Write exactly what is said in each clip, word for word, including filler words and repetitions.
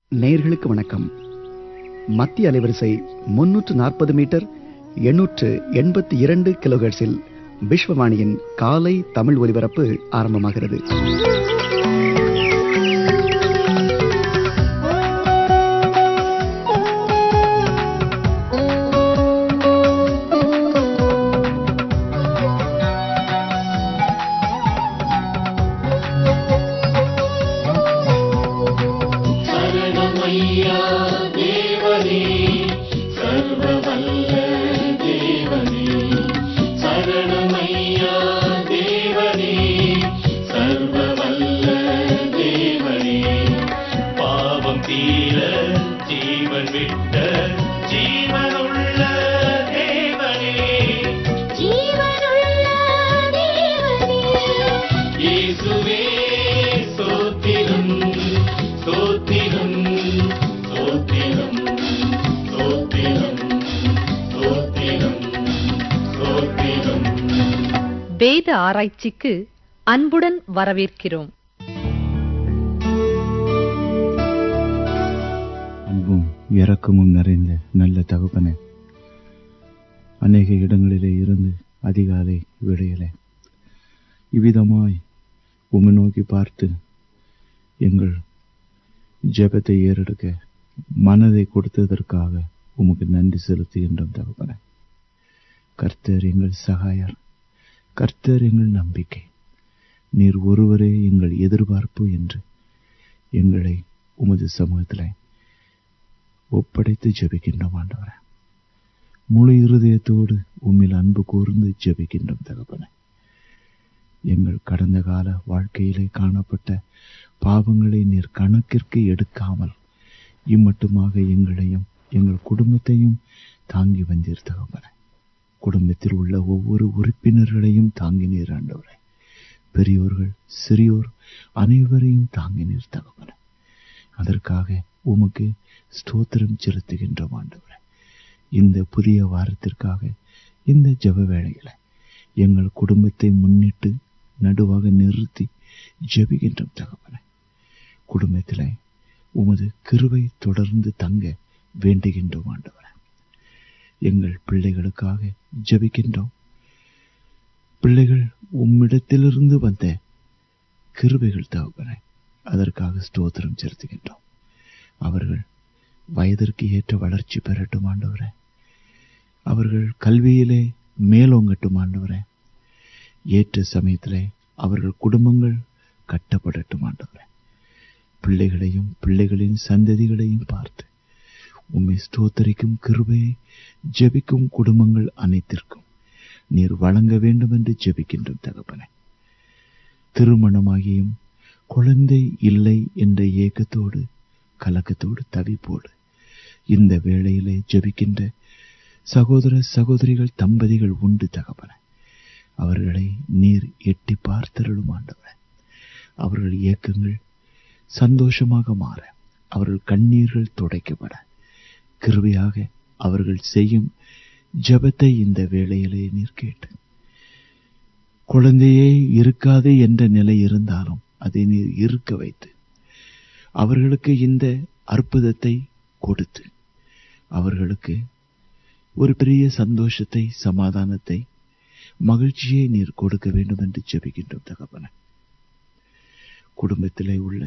நேயர்களுக்கு வணக்கம். மத்திய அலைவரிசை முன்னூற்று நாற்பது மீட்டர் எண்ணூற்று எண்பத்தி இரண்டு கிலோஹெர்ட்ஸில் விஸ்வவாணியின் காலை தமிழ் ஒலிபரப்பு ஆரம்பமாகிறது. வேத ஆராய்ச்சிக்கு அன்புடன் வரவேற்கிறோம். அன்பும் இரக்கமும் நிறைந்த நல்ல தகப்பனே, அநேக இடங்களிலே இருந்து அதிகாலை விடையிலே இவ்விதமாய் உம்மை நோக்கி பார்த்து எங்கள் ஜெபத்தை ஏறெடுக்க மனதை கொடுத்ததற்காக உமக்கு நன்றி செலுத்துகின்றோம் தகப்பனே. கர்த்தர் எங்கள் சகாயர், கர்த்தர் எங்கள் நம்பிக்கை, நீர் ஒருவரே எங்கள் எதிர்பார்ப்பு என்று எங்களை உமது சமூகத்திலே ஒப்படைத்து ஜெபிக்கின்றோம் ஆண்டவரே. முழு இருதயத்தோடு உம்மில் அன்பு கூர்ந்து ஜெபிக்கின்றோம் தகப்பனே. எங்கள் கடந்த கால வாழ்க்கையிலே காணப்பட்ட பாவங்களை நீர் கணக்கிற்கு எடுக்காமல் இம்மட்டுமாக எங்களையும் எங்கள் குடும்பத்தையும் தாங்கி வந்தீர் தகப்பனே. குடும்பத்தில் உள்ள ஒவ்வொரு உறுப்பினர்களையும் தாங்கினீர் ஆண்டவரே. பெரியோர்கள் சிறியோர் அனைவரையும் தாங்கினீர் தகப்பனே. அதற்காக உமக்கு ஸ்தோத்திரம் செலுத்துகின்றோம் ஆண்டவரே. இந்த புதிய வாரத்திற்காக இந்த ஜெப வேளையில எங்கள் குடும்பத்தை முன்னிட்டு நடுவாக நிறுத்தி ஜெபிக்கின்றோம் தகப்பனே. குடும்பத்திலே உமது கிருபை தொடர்ந்து தங்க வேண்டுகின்றோம் ஆண்டவரே. எங்கள் பிள்ளைகளுக்காக ஜெபிக்கின்றோம். பிள்ளைகள் உம்மிடத்திலிருந்து வந்த கிருபைகள் தகப்பனே, அதற்காக ஸ்தோத்திரம் செலுத்துகின்றோம். அவர்கள் வயதிற்கு ஏற்ற வளர்ச்சி பெறட்டும் ஆண்டவரே. அவர்கள் கல்வியிலே மேலோங்கட்டும் ஆண்டவரே. ஏற்ற சமயத்திலே அவர்கள் குடும்பங்கள் கட்டப்படட்டும் ஆண்டவரே. பிள்ளைகளையும் பிள்ளைகளின் சந்ததிகளையும் பார்த்து உம்மை ஸ்தோத்தரிக்கும் கிருபையை ஜெபிக்கும் குடும்பங்கள் அனைத்திற்கும் நீர் வழங்க வேண்டும் என்று ஜெபிக்கின்றோம் தகப்பனே. திருமணமாகியும் குழந்தை இல்லை என்ற ஏக்கத்தோடு கலக்கத்தோடு தவிப்போடு இந்த வேளையிலே ஜெபிக்கின்ற சகோதர சகோதரிகள் தம்பதிகள் உண்டு தகப்பனே. அவர்களை நீர் எட்டி பார்த்தருளும் ஆண்டவரே. அவர்கள் ஏக்கங்கள் சந்தோஷமாக மாற, அவர்கள் கண்ணீர்கள் துடைக்கப்பட கிருபையாக அவர்கள் செய்யும் ஜெபத்தை இந்த வேளையிலே நீர் கேட்டு, குழந்தையே இருக்காது என்ற நிலை இருந்தாலும் அதை நீர் இருக்க வைத்து அவர்களுக்கு இந்த அற்புதத்தை கொடுத்து அவர்களுக்கு ஒரு பெரிய சந்தோஷத்தை, சமாதானத்தை, மகிழ்ச்சியை நீர் கொடுக்க வேண்டும் என்று ஜெபிக்கின்றோம் தகப்பனே. குடும்பத்திலே உள்ள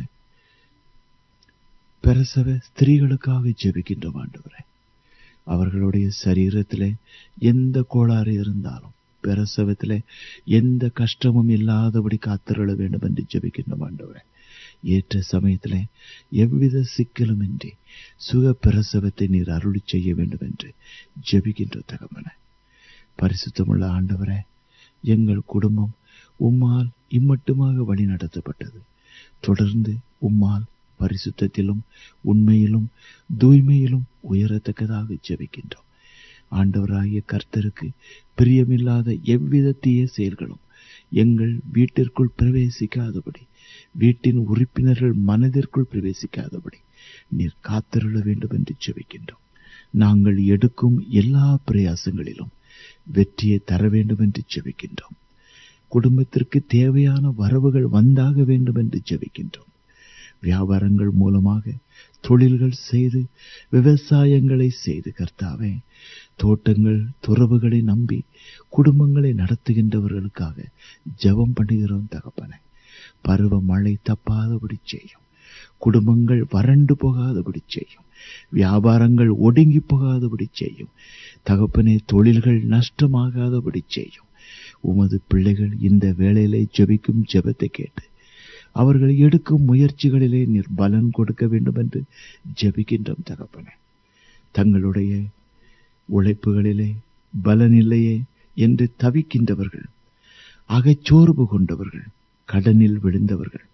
பிரசவ ஸ்திரீகளுக்காக ஜெபிக்கின்றோம் ஆண்டவரே. அவர்களுடைய சரீரத்திலே எந்த கோளாறு இருந்தாலும் பிரசவத்திலே எந்த கஷ்டமும் இல்லாதபடி காத்திருள வேண்டும் என்று ஜெபிக்கின்றோம் ஆண்டவரே. ஏற்ற சமயத்திலே எவ்வித சிக்கலும் இன்றி சுக பிரசவத்தை நீர் அருளி செய்ய வேண்டும் என்று ஜெபிக்கின்ற தகப்பனே. பரிசுத்தமுள்ள ஆண்டவரே, எங்கள் குடும்பம் உம்மால் இம்மட்டுமாக வழி நடத்தப்பட்டது. தொடர்ந்து உம்மால் பரிசுத்தத்திலும் உண்மையிலும் தூய்மையிலும் உயரத்தக்கதாக ஜெபிக்கின்றோம். ஆண்டவராகிய கர்த்தருக்கு பிரியமில்லாத எவ்வித தீய செயல்களும் எங்கள் வீட்டிற்குள் பிரவேசிக்காதபடி, வீட்டின் உறுப்பினர்கள் மனதிற்குள் பிரவேசிக்காதபடி நீர் காத்திருள வேண்டும் என்று ஜெபிக்கின்றோம். நாங்கள் எடுக்கும் எல்லா பிரயாசங்களிலும் வெற்றியை தர வேண்டும் என்று ஜெபிக்கின்றோம். குடும்பத்திற்கு தேவையான வரவுகள் வந்தாக வேண்டும் என்று ஜெபிக்கின்றோம். வியாபாரங்கள் மூலமாக தொழில்கள் செய்து விவசாயங்களை செய்து கர்த்தாவே தோட்டங்கள் துறவுகளை நம்பி குடும்பங்களை நடத்துகின்றவர்களுக்காக ஜெபம் பண்ணுகிறோம் தகப்பனே. பருவ மழை தப்பாதபடி செய்யும், குடும்பங்கள் வறண்டு போகாதபடி செய்யும், வியாபாரங்கள் ஒடுங்கி போகாதபடி செய்யும் தகப்பனே. தொழில்கள் நஷ்டமாகாதபடி செய்யும். உமது பிள்ளைகள் இந்த வேளையிலே ஜெபிக்கும் ஜெபத்தை கேட்டு அவர்கள் எடுக்கும் முயற்சிகளிலே நீர் பலன் கொடுக்க வேண்டும் என்று ஜெபிக்கின்றோம் தகப்பனே. தங்களுடைய உழைப்புகளிலே பலன் இல்லையே என்று தவிக்கின்றவர்கள், அகச்சோர்வு கொண்டவர்கள், கடனில் விழுந்தவர்கள்,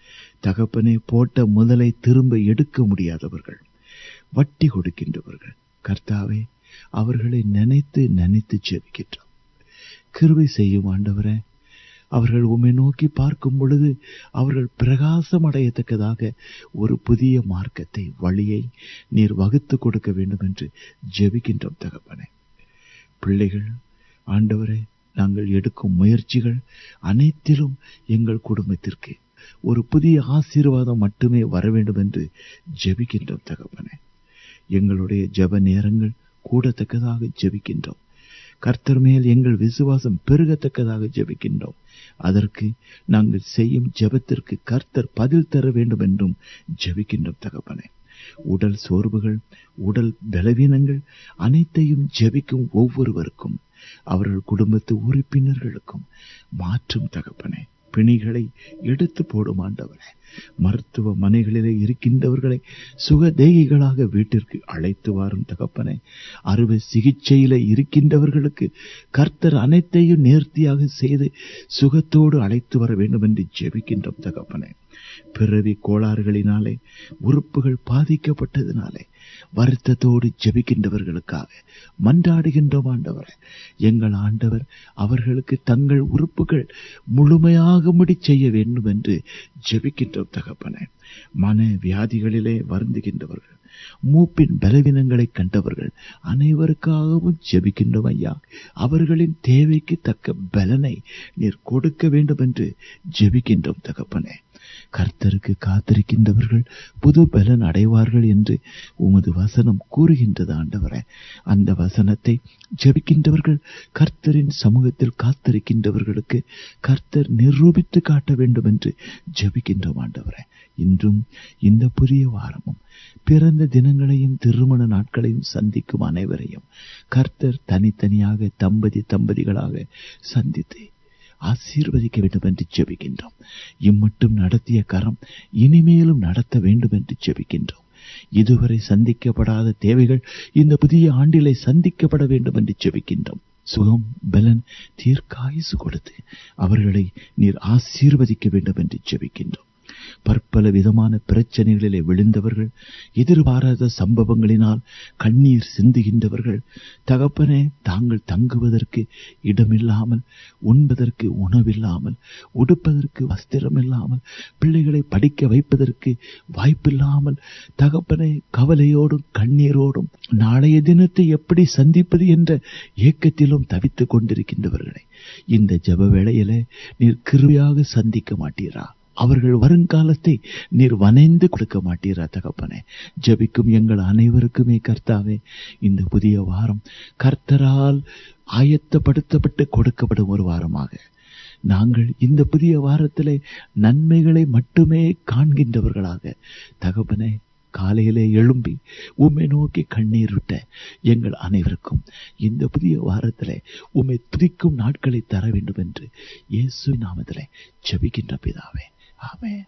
தகப்பனே போட்ட முதலை திரும்ப எடுக்க முடியாதவர்கள், வட்டி கொடுக்கின்றவர்கள், கர்த்தாவே அவர்களை நினைத்து நினைத்து ஜெபிக்கின்றோம். கிருபை செய்யும் ஆண்டவரே. அவர்கள் உம்மை நோக்கி பார்க்கும் பொழுது அவர்கள் பிரகாசம் அடையத்தக்கதாக ஒரு புதிய மார்க்கத்தை, வழியை நீர் வகுத்து கொடுக்க வேண்டும் என்று ஜெபிக்கின்றோம் தகப்பனே. பிள்ளைகள் ஆண்டவரே, நாங்கள் எடுக்கும் முயற்சிகள் அனைத்திலும் எங்கள் குடும்பத்திற்கு ஒரு புதிய ஆசீர்வாதம் மட்டுமே வர வேண்டும் என்று ஜெபிக்கின்றோம் தகப்பனே. எங்களுடைய ஜெப நேரங்கள் கூடத்தக்கதாக ஜெபிக்கின்றோம். கர்த்தர் மேல் எங்கள் விசுவாசம் பெருகத்தக்கதாக ஜெபிக்கின்றோம். அதற்கு நாங்கள் செய்யும் ஜெபத்திற்கு கர்த்தர் பதில் தர வேண்டும் என்றும் ஜெபிக்கின்றோம் தகப்பனே. உடல் சோர்வுகள், உடல் பலவீனங்கள் அனைத்தையும் ஜெபிக்கும் ஒவ்வொருவருக்கும், அவர்கள் குடும்பத்து உறுப்பினர்களுக்கும் மாற்றும் தகப்பனே. பிணிகளை எடுத்து போடும் ஆண்டவரே. மருத்துவமனைகளிலே இருக்கின்றவர்களை சுகதேகிகளாக வீட்டிற்கு அழைத்து வாரும் தகப்பனே. அறுவை சிகிச்சையில இருக்கின்றவர்களுக்கு கர்த்தர் அனைத்தையும் நேர்த்தியாக செய்து சுகத்தோடு அழைத்து வர வேண்டும் என்று ஜெபிக்கின்றோம் தகப்பனே. பிறவி கோளாறுகளினாலே உறுப்புகள் பாதிக்கப்பட்டதினாலே வருத்தத்தோடு ஜெபிக்கின்றவர்களுக்காக மன்றாடுகின்றோம் ஆண்டவர். எங்கள் ஆண்டவர் அவர்களுக்கு தங்கள் உறுப்புகள் முழுமையாக முடி செய்ய வேண்டும் என்று ஜெபிக்கின்றோம் தகப்பனே. மன வியாதிகளிலே வருந்துகின்றவர்கள், மூப்பின் பலவீனங்களை கண்டவர்கள் அனைவருக்காகவும் ஜெபிக்கின்றோம் ஐயா. அவர்களின் தேவைக்கு தக்க பலனை நீர் கொடுக்க வேண்டும் என்று ஜெபிக்கின்றோம் தகப்பனே. கர்த்தருக்கு காத்திருக்கின்றவர்கள் புது பலன் அடைவார்கள் என்று உமது வசனம் கூறுகின்றது ஆண்டவரே. அந்த வசனத்தை ஜெபிக்கின்றவர்கள், கர்த்தரின் சமூகத்தில் காத்திருக்கின்றவர்களுக்கு கர்த்தர் நிரூபித்து காட்ட வேண்டும் என்று ஜெபிக்கின்றோம் ஆண்டவரே. இன்றும் இந்த புதிய வாரமும் பிறந்த தினங்களையும் திருமண நாட்களையும் சந்திக்கும் அனைவரையும் கர்த்தர் தனித்தனியாக தம்பதி தம்பதிகளாக சந்தித்து ஆசீர்வதிக்க வேண்டும் என்று ஜெபிக்கின்றோம். இம்மட்டும் நடத்திய கரம் இனிமேலும் நடத்த வேண்டும் என்று ஜெபிக்கின்றோம். இதுவரை சந்திக்கப்படாத தேவைகள் இந்த புதிய ஆண்டிலே சந்திக்கப்பட வேண்டும் என்று ஜெபிக்கின்றோம். சுகம், பலன், தீர்க்காயுசு கொடுத்து அவர்களை நீர் ஆசீர்வதிக்க வேண்டும் என்று ஜெபிக்கின்றோம். பற்பல விதமான பிரச்சனைகளிலே விழுந்தவர்கள், எதிர்பாராத சம்பவங்களினால் கண்ணீர் சிந்துகின்றவர்கள், தகப்பனே தாங்கள் தங்குவதற்கு இடமில்லாமல், உண்பதற்கு உணவில்லாமல், உடுப்பதற்கு வஸ்திரமில்லாமல், பிள்ளைகளை படிக்க வைப்பதற்கு வாய்ப்பில்லாமல், தகப்பனே கவலையோடும் கண்ணீரோடும் நாளைய தினத்தை எப்படி சந்திப்பது என்ற ஏக்கத்திலும் தவித்துக் கொண்டிருக்கின்றவர்களை இந்த ஜெப வேளையிலே நீர் கிருபையாக சந்திக்க மாட்டீரா? அவர்கள் வருங்காலத்தை நீர் வனைந்து கொடுக்க மாட்டீரா தகப்பனே? ஜெபிக்கும் எங்கள் அனைவருக்குமே கர்த்தாவே, இந்த புதிய வாரம் கர்த்தரால் ஆயத்தப்படுத்தப்பட்டு கொடுக்கப்படும் ஒரு வாரமாக நாங்கள் இந்த புதிய வாரத்திலே நன்மைகளை மட்டுமே காண்கின்றவர்களாக தகப்பனே, காலையிலே எழும்பி உம்மை நோக்கி கண்ணீர் விட்ட எங்கள் அனைவருக்கும் இந்த புதிய வாரத்திலே உம்மை துதிக்கும் நாட்களை தர வேண்டும் என்று இயேசு நாமத்திலே ஜெபிக்கின்ற பிதாவே, ஆமென்.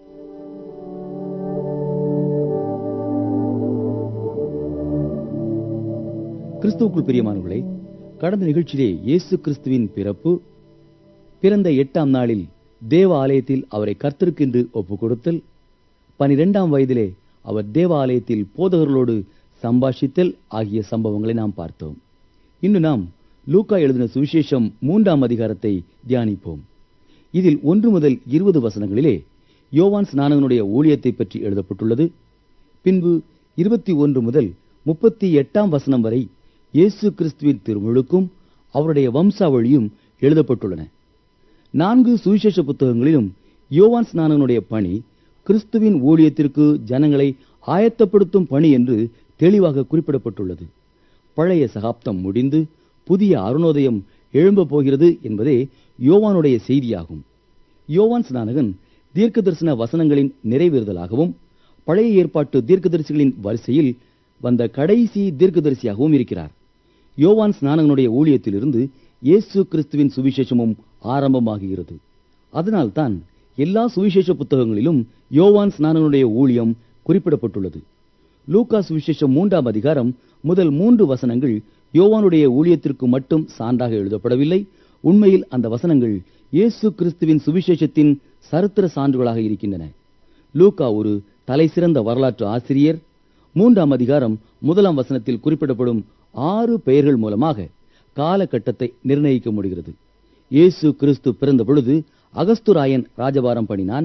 கிறிஸ்துவுக்குள் பிரியமானவர்களே, கடந்த நிகழ்ச்சியிலே இயேசு கிறிஸ்துவின் பிறப்பு, பிறந்த எட்டாம் நாளில் தேவ ஆலயத்தில் அவரை கர்த்தருக்கென்று ஒப்புக் கொடுத்தல், பனிரெண்டாம் வயதிலே அவர் தேவ ஆலயத்தில் போதகர்களோடு சம்பாஷித்தல் ஆகிய சம்பவங்களை நாம் பார்த்தோம். இன்று நாம் லூக்கா எழுதின சுவிசேஷம் மூன்றாம் அதிகாரத்தை தியானிப்போம். இதில் ஒன்று முதல் இருபது வசனங்களிலே யோவான் ஸ்நானகனுடைய ஊழியத்தை பற்றி எழுதப்பட்டுள்ளது. பின்பு இருபத்தி ஒன்று முதல் முப்பத்தி எட்டாம் வசனம் வரை இயேசு கிறிஸ்துவின் திருமுழுக்கும் அவருடைய வம்சாவளியும் எழுதப்பட்டுள்ளன. நான்கு சுவிசேஷ புத்தகங்களிலும் யோவான் ஸ்நானகனுடைய பணி கிறிஸ்துவின் ஊழியத்திற்கு ஜனங்களை ஆயத்தப்படுத்தும் பணி என்று தெளிவாக குறிப்பிடப்பட்டுள்ளது. பழைய சகாப்தம் முடிந்து புதிய அருணோதயம் எழும்பப் போகிறது என்பதே யோவானுடைய செய்தியாகும். யோவான் ஸ்நானகன் தீர்க்க தரிசன வசனங்களின் நிறைவேறுதலாகவும் பழைய ஏற்பாட்டு தீர்க்கதரிசிகளின் வரிசையில் வந்த கடைசி தீர்க்கதரிசியாகவும் இருக்கிறார். யோவான் ஸ்நானகனுடைய ஊழியத்திலிருந்து இயேசு கிறிஸ்துவின் சுவிசேஷமும் ஆரம்பமாகிறது. அதனால்தான் எல்லா சுவிசேஷ புத்தகங்களிலும் யோவான் ஸ்நானகனுடைய ஊழியம் குறிப்பிடப்பட்டுள்ளது. லூக்கா சுவிசேஷம் மூன்றாம் அதிகாரம் முதல் மூன்று வசனங்கள் யோவானுடைய ஊழியத்திற்கு மட்டும் சான்றாக எழுதப்படவில்லை. உண்மையில் அந்த வசனங்கள் இயேசு கிறிஸ்துவின் சுவிசேஷத்தின் சரித்திர சான்றுகளாக இருக்கின்றன. லூக்கா ஒரு தலைசிறந்த வரலாற்று ஆசிரியர். மூன்றாம் அதிகாரம் முதலாம் வசனத்தில் குறிப்பிடப்படும் ஆறு பெயர்கள் மூலமாக காலகட்டத்தை நிர்ணயிக்க முடிகிறது. இயேசு கிறிஸ்து பிறந்த பொழுது அகஸ்துராயன் ராஜபாரம் பண்ணினான்.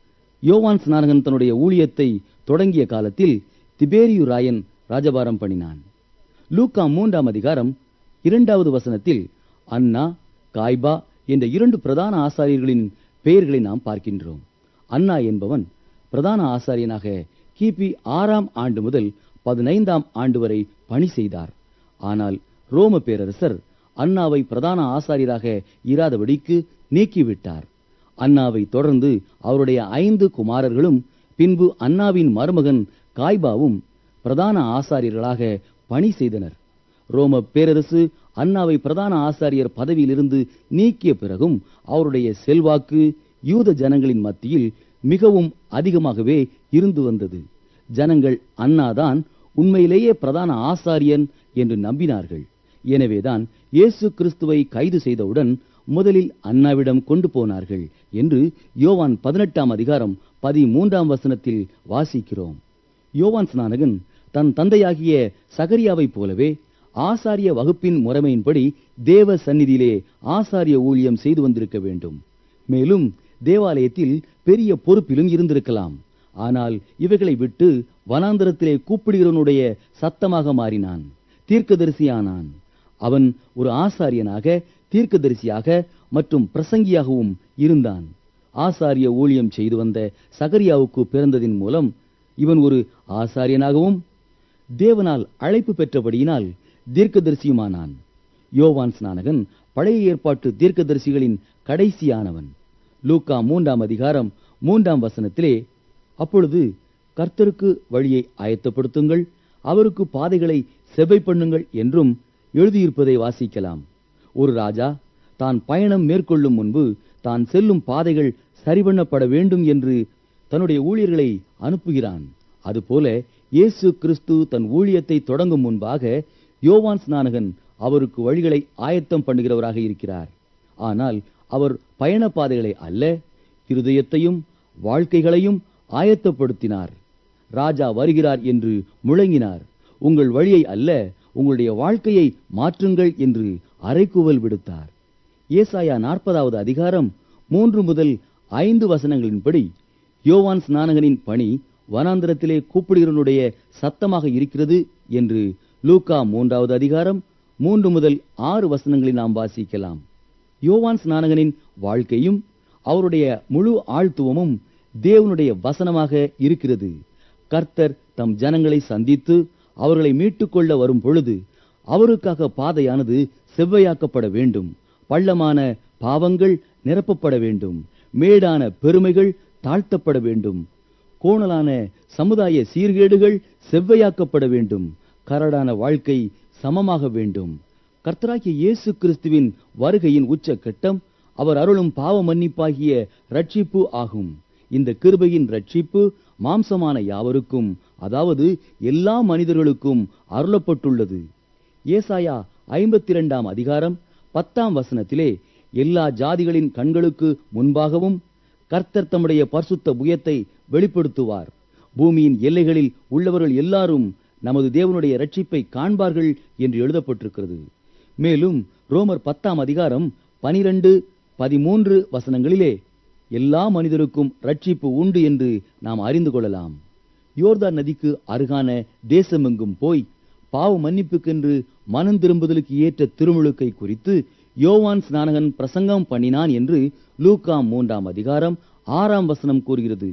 யோவான் ஸ்நானகன் தன்னுடைய ஊழியத்தை தொடங்கிய காலத்தில் திபேரியு ராயன் ராஜபாரம் பண்ணினான். லூக்கா மூன்றாம் அதிகாரம் இரண்டாவது வசனத்தில் அன்னா, காய்பா என்ற இரண்டு பிரதான ஆசாரியர்களின் பெயர்களை நாம் பார்க்கின்றோம். அன்னா என்பவன் பிரதான ஆசாரியனாக கிபி ஆறாம் ஆண்டு முதல் பதினைந்தாம் ஆண்டு வரை பணி செய்தார். ஆனால் ரோம பேரரசர் அன்னாவை பிரதான ஆசாரியராக இராதபடிக்கு நீக்கிவிட்டார். அன்னாவை தொடர்ந்து அவருடைய ஐந்து குமாரர்களும் பின்பு அன்னாவின் மருமகன் காய்பாவும் பிரதான ஆசாரியர்களாக பணி செய்தனர். ரோம பேரரசு அன்னாவை பிரதான ஆசாரியர் பதவியிலிருந்து நீக்கிய பிறகும் அவருடைய செல்வாக்கு யூத ஜனங்களின் மத்தியில் மிகவும் அதிகமாகவே இருந்து வந்தது. ஜனங்கள் அன்னாதான் உண்மையிலேயே பிரதான ஆசாரியன் என்று நம்பினார்கள். எனவேதான் இயேசு கிறிஸ்துவை கைது செய்தவுடன் முதலில் அன்னாவிடம் கொண்டு போனார்கள் என்று யோவான் பதினெட்டாம் அதிகாரம் பதிமூன்றாம் வசனத்தில் வாசிக்கிறோம். யோவான் ஸ்நானகன் தன் தந்தையாகிய சகரியாவைப் போலவே ஆசாரிய வகுப்பின் முறைமையின்படி தேவ சந்நிதியிலே ஆசாரிய ஊழியம் செய்து வந்திருக்க வேண்டும். மேலும் தேவாலயத்தில் பெரிய பொறுப்பிலும் இருந்திருக்கலாம். ஆனால் இவைகளை விட்டு வனாந்தரத்திலே கூப்பிடுகிறவனுடைய சத்தமாக மாறினான், தீர்க்கதரிசியானான். அவன் ஒரு ஆசாரியனாக, தீர்க்கதரிசியாக மற்றும் பிரசங்கியாகவும் இருந்தான். ஆசாரிய ஊழியம் செய்து வந்த சகரியாவுக்கு பிறந்ததின் மூலம் இவன் ஒரு ஆசாரியனாகவும் தேவனால் அழைப்பு பெற்றபடியினால் தீர்க்கதரிசியுமானான். யோவான் ஸ்நானகன் பழைய ஏற்பாட்டு தீர்க்கதரிசிகளின் கடைசியானவன். லூக்கா மூன்றாம் அதிகாரம் மூன்றாம் வசனத்திலே அப்பொழுது கர்த்தருக்கு வழியை ஆயத்தப்படுத்துங்கள், அவருக்கு பாதைகளை செவ்வை பண்ணுங்கள் என்றும் எழுதியிருப்பதை வாசிக்கலாம். ஒரு ராஜா தான் பயணம் மேற்கொள்ளும் முன்பு தான் செல்லும் பாதைகள் சரிபண்ணப்பட வேண்டும் என்று தன்னுடைய ஊழியர்களை அனுப்புகிறான். அதுபோல இயேசு கிறிஸ்து தன் ஊழியத்தை தொடங்கும் முன்பாக யோவான் ஸ்நானகன் அவருக்கு வழிகளை ஆயத்தம் பண்ணுகிறவராக இருக்கிறார். ஆனால் அவர் பயண பாதைகளை அல்ல, இருதயத்தையும் வாழ்க்கைகளையும் ஆயத்தப்படுத்தினார். ராஜா வருகிறார் என்று முழங்கினார். உங்கள் வழியை அல்ல, உங்களுடைய வாழ்க்கையை மாற்றுங்கள் என்று அறைகூவல் விடுத்தார். ஏசாயா நாற்பதாவது அதிகாரம் மூன்று முதல் ஐந்து வசனங்களின்படி யோவான் ஸ்நானகனின் பணி வனாந்திரத்திலே கூப்பிடுகிறவனுடைய சத்தமாக இருக்கிறது என்று லூக்கா மூன்றாவது அதிகாரம் மூன்று முதல் ஆறு வசனங்களை நாம் வாசிக்கலாம். யோவான் ஸ்நானகனின் வாழ்க்கையும் அவருடைய முழு ஆழ்த்துவமும் தேவனுடைய வசனமாக இருக்கிறது. கர்த்தர் தம் ஜனங்களை சந்தித்து அவர்களை மீட்டுக்கொள்ள வரும் பொழுது அவருக்காக பாதையானது செவ்வையாக்கப்பட வேண்டும். பள்ளமான பாவங்கள் நிரப்பப்பட வேண்டும். மேடான பெருமைகள் தாழ்த்தப்பட வேண்டும். கோணலான சமுதாய சீர்கேடுகள் செவ்வையாக்கப்பட வேண்டும். கரடான வாழ்க்கை சமமாக வேண்டும். கர்த்தராகிய இயேசு கிறிஸ்துவின் வருகையின் உச்சக்கட்டம் அவர் அருளும் பாவ மன்னிப்பாகிய ரட்சிப்பு ஆகும். இந்த கிருபையின் ரட்சிப்பு மாம்சமான யாவருக்கும், அதாவது எல்லா மனிதர்களுக்கும் அருளப்பட்டுள்ளது. ஏசாயா ஐம்பத்தி இரண்டாம் அதிகாரம் பத்தாம் வசனத்திலே எல்லா ஜாதிகளின் கண்களுக்கு முன்பாகவும் கர்த்தர் தம்முடைய பரிசுத்த புயத்தை வெளிப்படுத்துவார். பூமியின் எல்லைகளில் உள்ளவர்கள் எல்லாரும் நமது தேவனுடைய ரட்சிப்பை காண்பார்கள் என்று எழுதப்பட்டிருக்கிறது. மேலும் ரோமர் பத்தாம் அதிகாரம் பனிரெண்டு பதிமூன்று வசனங்களிலே எல்லா மனிதருக்கும் ரட்சிப்பு உண்டு என்று நாம் அறிந்து கொள்ளலாம். யோர்தான் நதிக்கு அருகான தேசமெங்கும் போய் பாவ மன்னிப்புக்கென்று மனம் திரும்புதலுக்கு ஏற்ற திருமுழுக்கை குறித்து யோவான் ஸ்நானகன் பிரசங்கம் பண்ணினான் என்று லூக்கா மூன்றாம் அதிகாரம் ஆறாம் வசனம் கூறுகிறது.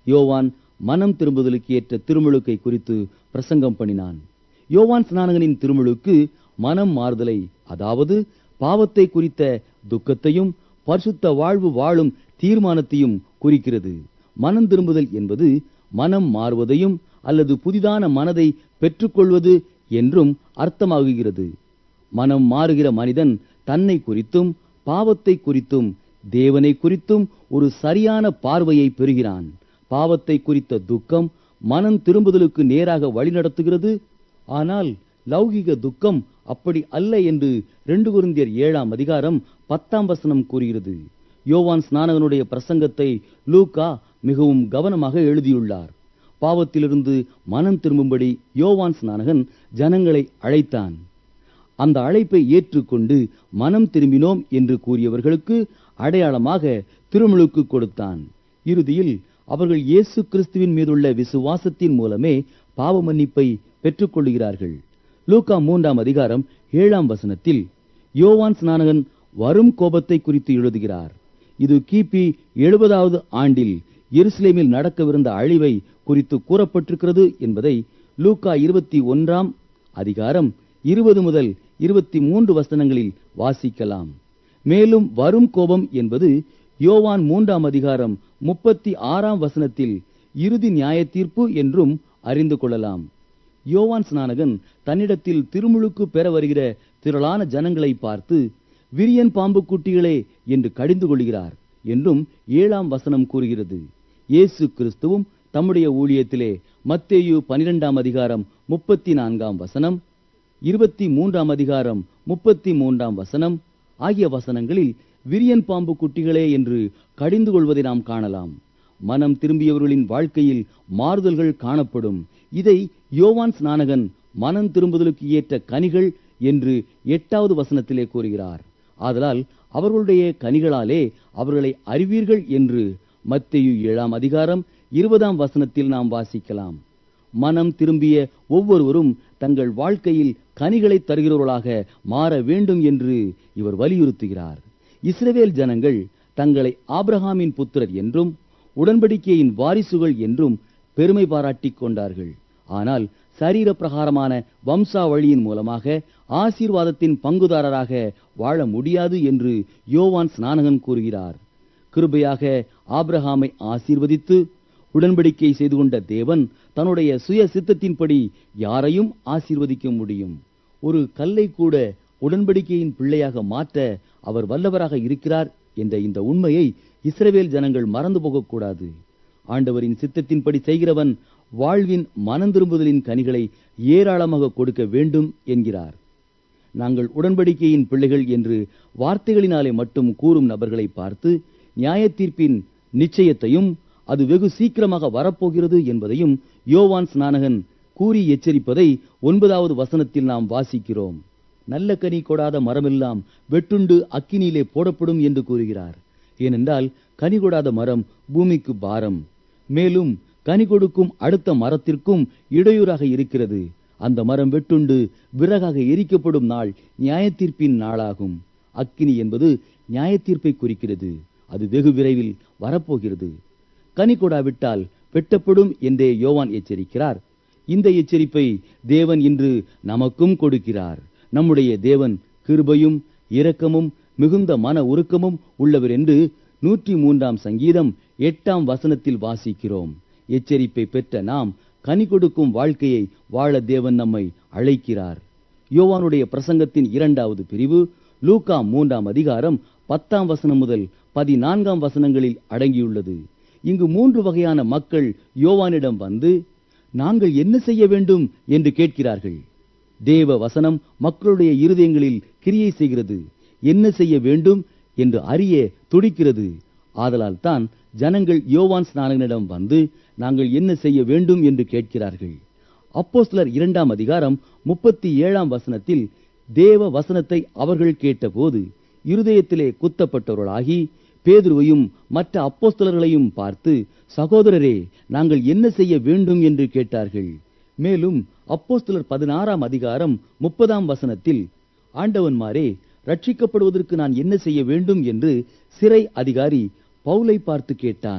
யோவான் மனம் திரும்புதலுக்கு ஏற்ற திருமுழுக்கை குறித்து பிரசங்கம் பண்ணினான். யோவான் ஸ்நானகனின் திருமுழுக்கு மனம் மாறுதலை, அதாவது பாவத்தை குறித்த துக்கத்தையும் பரிசுத்த வாழ்வு வாழும் தீர்மானத்தையும் குறிக்கிறது. மனம் திரும்புதல் என்பது மனம் மாறுவதையும் அல்லது புதிதான மனதை பெற்றுக்கொள்வது என்றும் அர்த்தமாகுகிறது. மனம் மாறுகிற மனிதன் தன்னை குறித்தும் பாவத்தை குறித்தும் தேவனை குறித்தும் ஒரு சரியான பார்வையை பெறுகிறான். பாவத்தை குறித்த துக்கம் மனம் திரும்புதலுக்கு நேராக வழிநடத்துகிறது. ஆனால் லௌகிக துக்கம் அப்படி அல்ல என்று இரண்டு கொரிந்தியர் ஏழாம் அதிகாரம் பத்தாம் வசனம் கூறுகிறது. யோவான் ஸ்நானகனுடைய பிரசங்கத்தை லூக்கா மிகவும் கவனமாக எழுதியுள்ளார். பாவத்திலிருந்து மனம் திரும்பும்படி யோவான் ஸ்நானகன் ஜனங்களை அழைத்தான். அந்த அழைப்பை ஏற்றுக்கொண்டு மனம் திரும்பினோம் என்று கூறியவர்களுக்கு அடையாளமாக திருமுழுக்கு கொடுத்தான். இறுதியில் அவர்கள் இயேசு கிறிஸ்துவின் மீதுள்ள விசுவாசத்தின் மூலமே பாவ மன்னிப்பை பெற்றுக் கொள்கிறார்கள். லூக்கா மூன்றாம் அதிகாரம் ஏழாம் வசனத்தில் யோவான் ஸ்நானகன் வரும் கோபத்தை குறித்து எழுதுகிறார். இது கிபி எழுபதாவது ஆண்டில் எருசலேமில் நடக்கவிருந்த அழிவை குறித்து கூறப்பட்டிருக்கிறது என்பதை லூக்கா இருபத்தி ஒன்றாம் அதிகாரம் இருபது முதல் இருபத்தி மூன்று வசனங்களில் வாசிக்கலாம். மேலும் வரும் கோபம் என்பது யோவான் மூன்றாம் அதிகாரம் முப்பத்தி ஆறாம் வசனத்தில் இறுதி நியாய தீர்ப்பு என்றும் அறிந்து கொள்ளலாம். யோவான் ஸ்நானகன் தன்னிடத்தில் திருமுழுக்கு பெற வருகிற திரளான ஜனங்களை பார்த்து விரியன் பாம்பு குட்டிகளே என்று கடிந்து கொள்கிறார் என்றும் ஏழாம் வசனம் கூறுகிறது. இயேசு கிறிஸ்துவும் தம்முடைய ஊழியத்திலே மத்தேயு பனிரெண்டாம் அதிகாரம் முப்பத்தி நான்காம் வசனம், இருபத்தி மூன்றாம் அதிகாரம் முப்பத்தி மூன்றாம் வசனம் ஆகிய வசனங்களில் விரியன் பாம்பு குட்டிகளே என்று கடிந்து கொள்வதை நாம் காணலாம். மனம் திரும்பியவர்களின் வாழ்க்கையில் மாறுதல்கள் காணப்படும். இதை யோவான் ஸ்நானகன் மனம் திரும்புதலுக்கு ஏற்ற கனிகள் என்று எட்டாவது வசனத்திலே கூறுகிறார். ஆதலால் அவர்களுடைய கனிகளாலே அவர்களை அறிவீர்கள் என்று மத்தேயு ஏழாம் அதிகாரம் இருபதாம் வசனத்தில் நாம் வாசிக்கலாம். மனம் திரும்பிய ஒவ்வொருவரும் தங்கள் வாழ்க்கையில் கனிகளை தருகிறவர்களாக மாற வேண்டும் என்று இவர் வலியுறுத்துகிறார். இஸ்ரவேல் ஜனங்கள் தங்களை ஆபிரகாமின் புத்திரர் என்றும் உடன்படிக்கையின் வாரிசுகள் என்றும் பெருமை பாராட்டிக் கொண்டார்கள். ஆனால் சரீர பிரகாரமான வம்சாவழியின் மூலமாக ஆசீர்வாதத்தின் பங்குதாரராக வாழ முடியாது என்று யோவான் ஸ்நானகன் கூறுகிறார். கிருபையாக ஆபிரகாமை ஆசீர்வதித்து உடன்படிக்கை செய்து கொண்ட தேவன் தன்னுடைய சுய சித்தத்தின்படி யாரையும் ஆசீர்வதிக்க முடியும். ஒரு கல்லை கூட உடன்படிக்கையின் பிள்ளையாக மாற்ற அவர் வல்லவராக இருக்கிறார் என்ற இந்த உண்மையை இஸ்ரவேல் ஜனங்கள் மறந்து போகக்கூடாது. ஆண்டவரின் சித்தத்தின்படி செய்கிறவன் வாழ்வின் மனம் திரும்புதலின் கனிகளை ஏராளமாக கொடுக்க வேண்டும் என்கிறார். நாங்கள் உடன்படிக்கையின் பிள்ளைகள் என்று வார்த்தைகளினாலே மட்டும் கூறும் நபர்களை பார்த்து நியாய தீர்ப்பின் நிச்சயத்தையும் அது வெகு சீக்கிரமாக வரப்போகிறது என்பதையும் யோவான் ஸ்நானகன் கூறி எச்சரிப்பதை ஒன்பதாவது வசனத்தில் நாம் வாசிக்கிறோம். நல்ல கனி கொடாத மரமெல்லாம் வெட்டுண்டு அக்கினியிலே போடப்படும் என்று கூறுகிறார். ஏனென்றால் கனி கொடாத மரம் பூமிக்கு பாரம், மேலும் கனி கொடுக்கும் அடுத்த மரத்திற்கும் இடையூறாக இருக்கிறது. அந்த மரம் வெட்டுண்டு விறகாக எரிக்கப்படும் நாள் நியாயத்தீர்ப்பின் நாளாகும். அக்கினி என்பது நியாயத்தீர்ப்பை குறிக்கிறது. அது வெகு விரைவில் வரப்போகிறது. கனி கொடாவிட்டால் வெட்டப்படும் என்றே யோவான் எச்சரிக்கிறார். இந்த எச்சரிப்பை தேவன் இன்று நமக்கும் கொடுக்கிறார். நம்முடைய தேவன் கிருபையும் இரக்கமும் மிகுந்த மன உருக்கமும் உள்ளவர் என்று நூற்றி மூன்றாம் சங்கீதம் எட்டாம் வசனத்தில் வாசிக்கிறோம். எச்சரிப்பை பெற்ற நாம் கனி கொடுக்கும் வாழ்க்கையை வாழ தேவன் நம்மை அழைக்கிறார். யோவானுடைய பிரசங்கத்தின் இரண்டாவது பிரிவு லூக்கா மூன்றாம் அதிகாரம் பத்தாம் வசனம் முதல் பதினான்காம் வசனங்களில் அடங்கியுள்ளது. இங்கு மூன்று வகையான மக்கள் யோவானிடம் வந்து நாங்கள் என்ன செய்ய வேண்டும் என்று கேட்கிறார்கள். தேவ வசனம் மக்களுடைய இருதயங்களில் கிரியை செய்கிறது. என்ன செய்ய வேண்டும் என்று அறிய துடிக்கிறது. ஆதலால் தான் ஜனங்கள் யோவான் ஸ்நானகனிடம் வந்து நாங்கள் என்ன செய்ய வேண்டும் என்று கேட்கிறார்கள். அப்போஸ்தலர் இரண்டாம் அதிகாரம் முப்பத்தி ஏழாம் வசனத்தில் தேவ வசனத்தை அவர்கள் கேட்டபோது இருதயத்திலே குத்தப்பட்டவர்களாகி பேதுருவையும் மற்ற அப்போஸ்தலர்களையும் பார்த்து, சகோதரரே, நாங்கள் என்ன செய்ய வேண்டும் என்று கேட்டார்கள். மேலும் அப்போஸ்தலர் பதினாறாம் அதிகாரம் முப்பதாம் வசனத்தில், ஆண்டவன்மாரே, ரட்சிக்கப்படுவதற்கு நான் என்ன செய்ய வேண்டும் என்று சிறை அதிகாரி பவுலை பார்த்து கேட்டான்.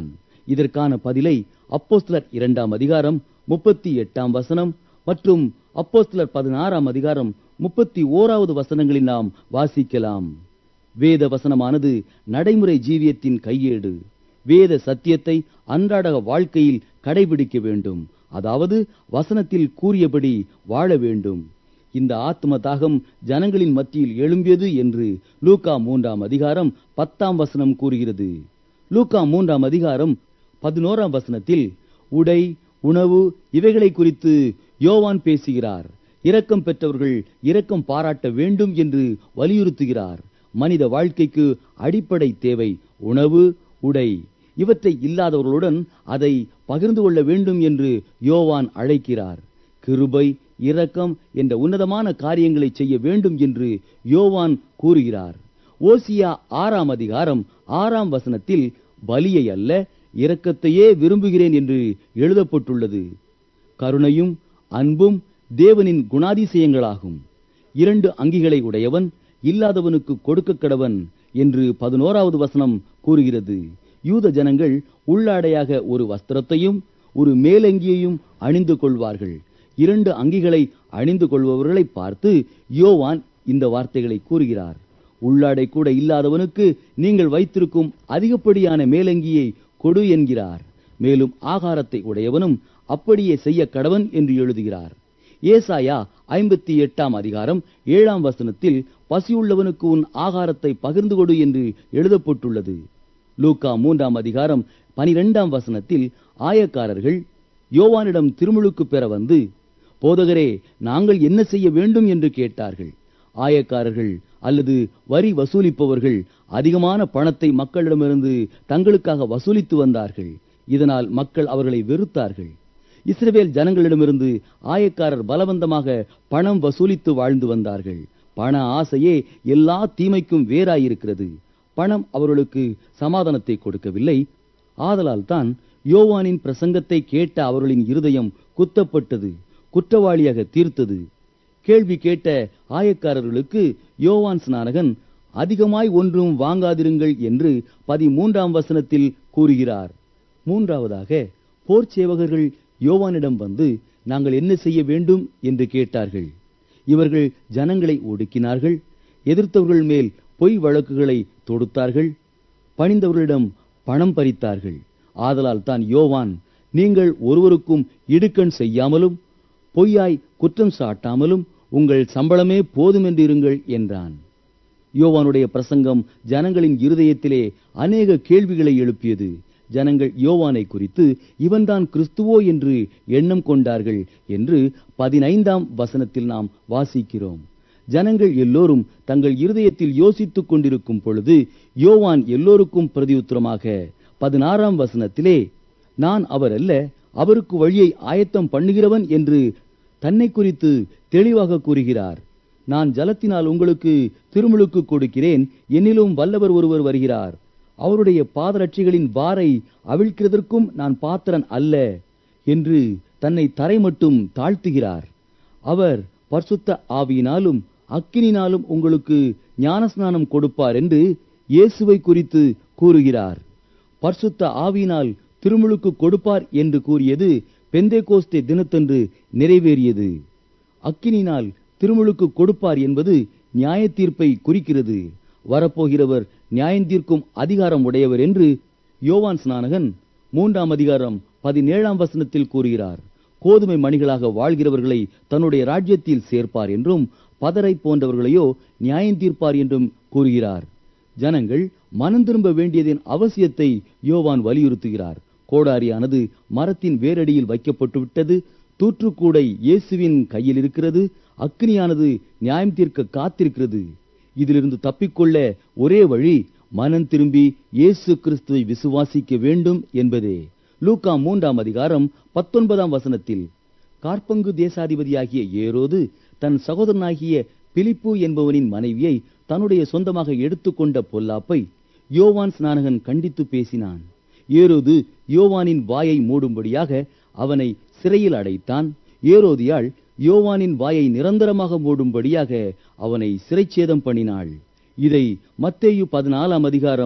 இதற்கான பதிலை அப்போஸ்தலர் இரண்டாம் அதிகாரம் முப்பத்தி எட்டாம் வசனம் மற்றும் அப்போஸ்தலர் பதினாறாம் அதிகாரம் முப்பத்தி ஓராவது வசனங்களில் நாம் வாசிக்கலாம். வேத வசனமானது நடைமுறை ஜீவியத்தின் கையேடு. வேத சத்தியத்தை அன்றாட வாழ்க்கையில் கடைபிடிக்க வேண்டும். அதாவது வசனத்தில் கூறியபடி வாழ வேண்டும். இந்த ஆத்ம தாகம் ஜனங்களின் மத்தியில் எழும்பியது என்று லூக்கா மூன்றாம் அதிகாரம் பத்தாம் வசனம் கூறுகிறது. லூக்கா மூன்றாம் அதிகாரம் பதினோராம் வசனத்தில் உடை, உணவு இவைகளை குறித்து யோவான் பேசுகிறார். இரக்கம் பெற்றவர்கள் இரக்கம் பாராட்ட வேண்டும் என்று வலியுறுத்துகிறார். மனித வாழ்க்கைக்கு அடிப்படை தேவை உணவு, உடை. இவற்றை இல்லாதவர்களுடன் அதை பகிர்ந்து கொள்ள வேண்டும் என்று யோவான் அழைக்கிறார். கிருபை, இரக்கம் என்ற உன்னதமான காரியங்களை செய்ய வேண்டும் என்று யோவான் கூறுகிறார். ஓசியா ஆறாம் அதிகாரம் ஆறாம் வசனத்தில் பலியை அல்ல இரக்கத்தையே விரும்புகிறேன் என்று எழுதப்பட்டுள்ளது. கருணையும் அன்பும் தேவனின் குணாதிசயங்களாகும். இரண்டு அங்கிகளை உடையவன் இல்லாதவனுக்கு கொடுக்க கடவன் என்று பதினோராவது வசனம் கூறுகிறது. யூத ஜனங்கள் உள்ளாடையாக ஒரு வஸ்திரத்தையும் ஒரு மேலங்கியையும் அணிந்து கொள்வார்கள். இரண்டு அங்கிகளை அணிந்து கொள்பவர்களை பார்த்து யோவான் இந்த வார்த்தைகளை கூறுகிறார். உள்ளாடை கூட இல்லாதவனுக்கு நீங்கள் வைத்திருக்கும் அதிகப்படியான மேலங்கியை கொடு என்கிறார். மேலும் ஆகாரத்தை உடையவனும் அப்படியே செய்ய கடவன் என்று எழுதுகிறார். ஏசாயா ஐம்பத்தி எட்டாம் அதிகாரம் ஏழாம் வசனத்தில் பசியுள்ளவனுக்கு உன் ஆகாரத்தை பகிர்ந்து கொடு என்று எழுதப்பட்டுள்ளது. லூக்கா மூன்றாம் அதிகாரம் பனிரெண்டாம் வசனத்தில் ஆயக்காரர்கள் யோவானிடம் திருமுழுக்கு பெற வந்து, போதகரே, நாங்கள் என்ன செய்ய வேண்டும் என்று கேட்டார்கள். ஆயக்காரர்கள் அல்லது வரி வசூலிப்பவர்கள் அதிகமான பணத்தை மக்களிடமிருந்து தங்களுக்காக வசூலித்து வந்தார்கள். இதனால் மக்கள் அவர்களை வெறுத்தார்கள். இஸ்ரவேல் ஜனங்களிடமிருந்து ஆயக்காரர் பலவந்தமாக பணம் வசூலித்து வாழ்ந்து வந்தார்கள். பண ஆசையே எல்லா தீமைக்கும் வேறாயிருக்கிறது. பணம் அவர்களுக்கு சமாதானத்தை கொடுக்கவில்லை. ஆதலால் தான் யோவானின் பிரசங்கத்தை கேட்ட அவர்களின் இருதயம் குத்தப்பட்டது, குற்றவாளியாக தீர்த்தது. கேள்வி கேட்ட ஆயக்காரர்களுக்கு யோவான் ஸ்நானகன் அதிகமாய் ஒன்றும் வாங்காதிருங்கள் என்று பதிமூன்றாம் வசனத்தில் கூறுகிறார். மூன்றாவதாக போர் சேவகர்கள் யோவானிடம் வந்து நாங்கள் என்ன செய்ய வேண்டும் என்று கேட்டார்கள். இவர்கள் ஜனங்களை ஒடுக்கினார்கள். எதிர்த்தவர்கள் மேல் பொய் வழக்குகளை தொடுத்தார்கள். பணிந்தவர்களிடம் பணம் பறித்தார்கள். ஆதலால் தான் யோவான், நீங்கள் ஒருவருக்கும் இடுக்கண் செய்யாமலும் பொய்யாய் குற்றம் சாட்டாமலும் உங்கள் சம்பளமே போதுமென்று இருங்கள் என்றான். யோவானுடைய பிரசங்கம் ஜனங்களின் இருதயத்திலே அநேக கேள்விகளை எழுப்பியது. ஜனங்கள் யோவானை குறித்து இவன்தான் கிறிஸ்துவோ என்று எண்ணம் கொண்டார்கள் என்று பதினைந்தாம் வசனத்தில் நாம் வாசிக்கிறோம். ஜனங்கள் எல்லோரும் தங்கள் இருதயத்தில் யோசித்துக் கொண்டிருக்கும் பொழுது யோவான் எல்லோருக்கும் பிரதியுத்தரமாக பதினாறாம் வசனத்திலே, நான் அவர் அல்ல, அவருக்கு வழியை ஆயத்தம் பண்ணுகிறவன் என்று தன்னை குறித்து தெளிவாக கூறுகிறார். நான் ஜலத்தினால் உங்களுக்கு திருமுழுக்கு கொடுக்கிறேன், என்னிலும் வல்லவர் ஒருவர் வருகிறார், அவருடைய பாதரட்சிகளின் வாரை அவிழ்க்கிறதற்கும் நான் பாத்திரன் அல்ல என்று தன்னை தரை மட்டும் தாழ்த்துகிறார். அவர் பரிசுத்த ஆவியினாலும் அக்கினினாலும் உங்களுக்கு ஞானஸ்நானம் கொடுப்பார் என்று இயேசுவை குறித்து கூறுகிறார். பரிசுத்த ஆவியினால் திருமுழுக்கு கொடுப்பார் என்று கூறியது பெந்தேகோஸ்தே தினத்தன்று நிறைவேறியது. அக்கினினால் திருமுழுக்கு கொடுப்பார் என்பது நியாய தீர்ப்பை குறிக்கிறது. வரப்போகிறவர் நியாயந்தீர்க்கும் அதிகாரம் உடையவர் என்று யோவான் ஸ்நானகன் மூன்றாம் அதிகாரம் பதினேழாம் வசனத்தில் கூறுகிறார். கோதுமை மணிகளாக வாழ்கிறவர்களை தன்னுடைய ராஜ்யத்தில் சேர்ப்பார் என்றும் பதரை போன்றவர்களையோ நியாயந்தீர்ப்பார் என்றும் கூறுகிறார். ஜனங்கள் மனம் திரும்ப வேண்டியதின் அவசியத்தை யோவான் வலியுறுத்துகிறார். கோடாரியானது மரத்தின் வேரடியில் வைக்கப்பட்டு விட்டது. தூற்றுக்கூடை இயேசுவின் கையில் இருக்கிறது. அக்கினியானது நியாயம் தீர்க்க காத்திருக்கிறது. இதிலிருந்து தப்பிக்கொள்ள ஒரே வழி மனம் திரும்பி இயேசு கிறிஸ்துவை விசுவாசிக்க வேண்டும் என்பதே. லூக்கா மூன்றாம் அதிகாரம் பத்தொன்பதாம் வசனத்தில், கார்பங்கு தேசாதிபதியாகிய ஏரோது தன் சகோதரனாகிய பிலிப்பு என்பவனின் மனைவியை தன்னுடைய சொந்தமாக எடுத்துக்கொண்ட பொல்லாப்பை யோவான் ஸ்நானகன் கண்டித்து பேசினான். ஏரோது யோவானின் வாயை மூடும்படியாக அவனை சிறையில் அடைத்தான். ஏரோதியாள் யோவானின் வாயை நிரந்தரமாக மூடும்படியாக அவனை சிறைச்சேதம் பண்ணினாள். இதை மத்தேயு பதினாலாம் அதிகாரம்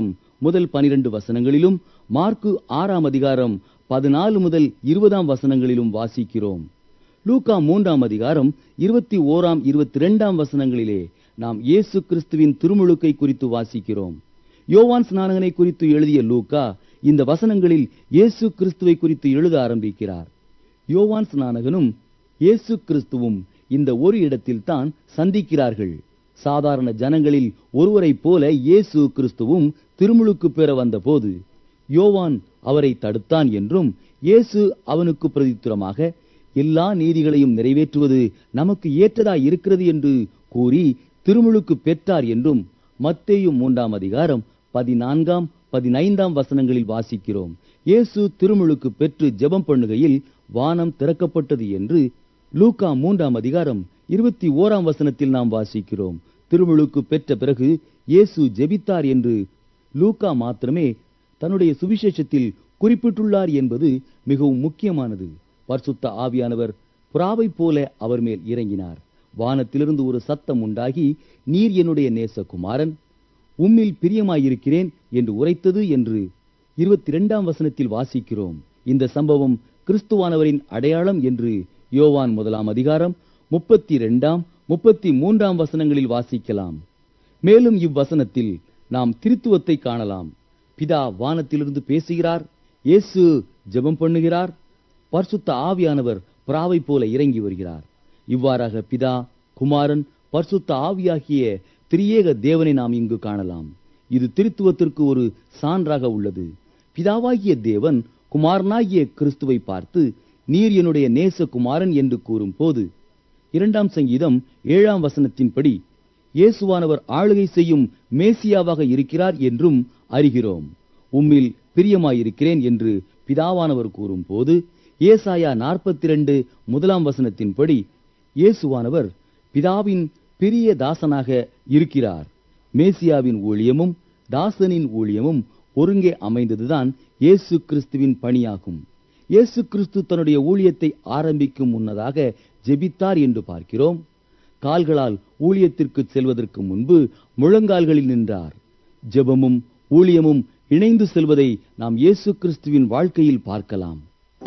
முதல் பனிரெண்டு வசனங்களிலும் மார்க்கு ஆறாம் அதிகாரம் பதினாலு முதல் இருபதாம் வசனங்களிலும் வாசிக்கிறோம். லூக்கா மூன்றாம் அதிகாரம் இருபத்தி ஓராம் இருபத்தி இரண்டாம் வசனங்களிலே நாம் இயேசு கிறிஸ்துவின் திருமுழுக்கை குறித்து வாசிக்கிறோம். யோவான் ஸ்நானகனை குறித்து எழுதிய லூக்கா இந்த வசனங்களில் இயேசு கிறிஸ்துவை குறித்து எழுத ஆரம்பிக்கிறார். யோவான் ஸ்நானகனும் இயேசு கிறிஸ்துவும் இந்த ஒரு இடத்தில் தான் சந்திக்கிறார்கள். சாதாரண ஜனங்களில் ஒருவரைப் போல இயேசு கிறிஸ்துவும் திருமுழுக்கு பெற வந்தபோது யோவான் அவரை தடுத்தான் என்றும், இயேசு அவனுக்கு பிரதித்திரமாக எல்லா நீதிகளையும் நிறைவேற்றுவது நமக்கு ஏற்றதாய் இருக்கிறது என்று கூறி திருமுழுக்கு பெற்றார் என்றும் மத்தேயு மூன்றாம் அதிகாரம் பதினான்காம் பதினைந்தாம் வசனங்களில் வாசிக்கிறோம். இயேசு திருமுழுக்கு பெற்று ஜெபம் பண்ணுகையில் வானம் திறக்கப்பட்டது என்று லூக்கா மூன்றாம் அதிகாரம் இருபத்தி ஓராம் வசனத்தில் நாம் வாசிக்கிறோம். திருமுழுக்கு பெற்ற பிறகு இயேசு ஜெபித்தார் என்று லூக்கா மாத்திரமே தன்னுடைய சுவிசேஷத்தில் குறிப்பிட்டுள்ளார் என்பது மிகவும் முக்கியமானது. பரிசுத்த ஆவியானவர் புறாவை போல அவர் மேல் இறங்கினார். வானத்திலிருந்து ஒரு சத்தம் உண்டாகி, நீர் என்னுடைய நேசகுமாரன், உம்மில் பிரியமாயிருக்கிறேன் என்று உரைத்தது என்று இருபத்தி இரண்டாம் வசனத்தில் வாசிக்கிறோம். இந்த சம்பவம் கிறிஸ்துவானவரின் அடையாளம் என்று யோவான் முதலாம் அதிகாரம் முப்பத்தி இரண்டாம் முப்பத்தி மூன்றாம் வசனங்களில் வாசிக்கலாம். மேலும் இவ்வசனத்தில் நாம் திருத்துவத்தை காணலாம். பிதா வானத்திலிருந்து பேசுகிறார், இயேசு ஜெபம் பண்ணுகிறார், பரிசுத்த ஆவியானவர் புறாவை போல இறங்கி வருகிறார். இவ்வாறாக பிதா, குமாரன், பரிசுத்த ஆவியாகிய திரியேக தேவனை நாம் இங்கு காணலாம். இது திருத்துவத்திற்கு ஒரு சான்றாக உள்ளது. பிதாவாகிய தேவன் குமாரனாகிய கிறிஸ்துவை பார்த்து, நீர் என்னுடைய நேச குமாரன் என்று கூறும் போது இரண்டாம் சங்கீதம் ஏழாம் வசனத்தின்படி இயேசுவானவர் ஆளுகை செய்யும் மேசியாவாக இருக்கிறார் என்றும் அறிகிறோம். உம்மில் பிரியமாயிருக்கிறேன் என்று பிதாவானவர் கூறும் போது ஏசாயா நாற்பத்தி இரண்டு முதலாம் வசனத்தின்படி இயேசுவானவர் பிதாவின் பிரிய தாசனாக இருக்கிறார். மேசியாவின் ஊழியமும் தாசனின் ஊழியமும் ஒருங்கே அமைந்ததுதான் இயேசு கிறிஸ்துவின் பணியாகும். இயேசு கிறிஸ்து தன்னுடைய ஊழியத்தை ஆரம்பிக்கும் முன்னதாக ஜெபித்தார் என்று பார்க்கிறோம். கால்களால் ஊழியத்திற்கு செல்வதற்கு முன்பு முழங்கால்களில் நின்றார். ஜெபமும் ஊழியமும் இணைந்து செல்வதை நாம் இயேசு கிறிஸ்துவின் வாழ்க்கையில் பார்க்கலாம்.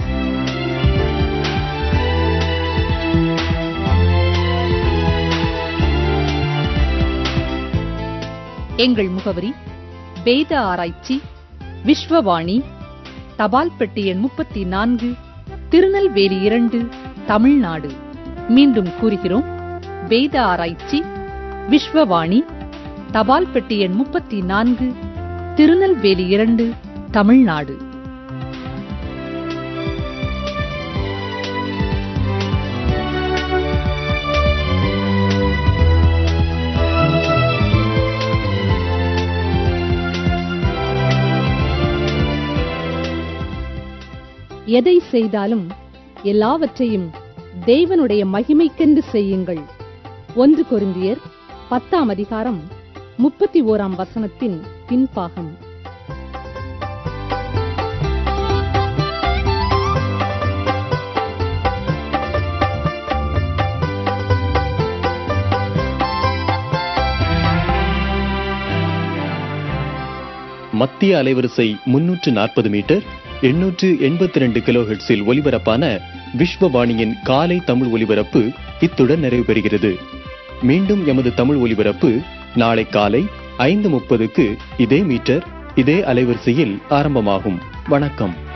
எங்கள் முகவரி: வேத ஆராய்ச்சி, விஸ்வவாணி, தபால் பெட்டி எண் முப்பத்தி நான்கு, திருநெல்வேலி இரண்டு, தமிழ்நாடு. மீண்டும் கூறுகிறோம்: வேத ஆராய்ச்சி, விஸ்வவாணி, தபால் பெட்டி எண் முப்பத்தி நான்கு, திருநெல்வேலி இரண்டு, தமிழ்நாடு. எதை செய்தாலும் எல்லாவற்றையும் தேவனுடைய மகிமைக்கென்று செய்யுங்கள். ஒன்று கொரிந்தியர் பத்தாம் அதிகாரம் முப்பத்தி ஓராம் வசனத்தின் பின்பாகம். மத்திய அலைவரிசை முன்னூற்று நாற்பது மீட்டர் எண்ணூற்று எண்பத்தி இரண்டு கிலோ ஹெர்ட்ஸில் ஒலிபரப்பான விஸ்வவாணியின் காலை தமிழ் ஒலிபரப்பு இத்துடன் நிறைவு பெறுகிறது. மீண்டும் எமது தமிழ் ஒலிபரப்பு நாளை காலை ஐந்து முப்பதுக்கு இதே மீட்டர் இதே அலைவரிசையில் ஆரம்பமாகும். வணக்கம்.